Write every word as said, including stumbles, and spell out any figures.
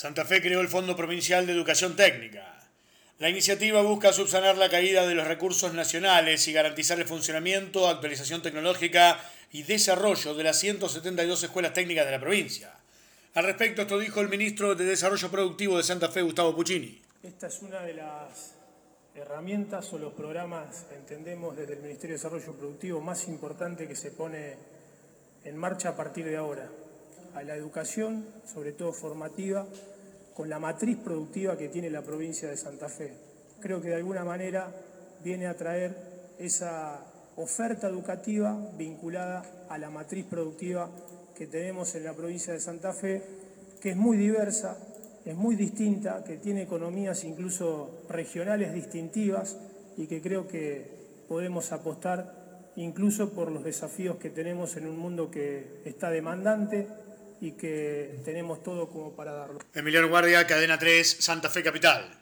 Santa Fe creó el Fondo Provincial de Educación Técnica. La iniciativa busca subsanar la caída de los recursos nacionales y garantizar el funcionamiento, actualización tecnológica y desarrollo de las ciento setenta y dos escuelas técnicas de la provincia. Al respecto, esto dijo el ministro de Desarrollo Productivo de Santa Fe, Gustavo Puccini. Esta es una de las herramientas o los programas, entendemos desde el Ministerio de Desarrollo Productivo, más importante que se pone en marcha a partir de ahora. A la educación, sobre todo formativa, con la matriz productiva que tiene la provincia de Santa Fe. Creo que de alguna manera viene a traer esa oferta educativa vinculada a la matriz productiva que tenemos en la provincia de Santa Fe, que es muy diversa, es muy distinta, que tiene economías incluso regionales distintivas y que creo que podemos apostar incluso por los desafíos que tenemos en un mundo que está demandante y que tenemos todo como para darlo. Emiliano Guardia, Cadena tres, Santa Fe Capital.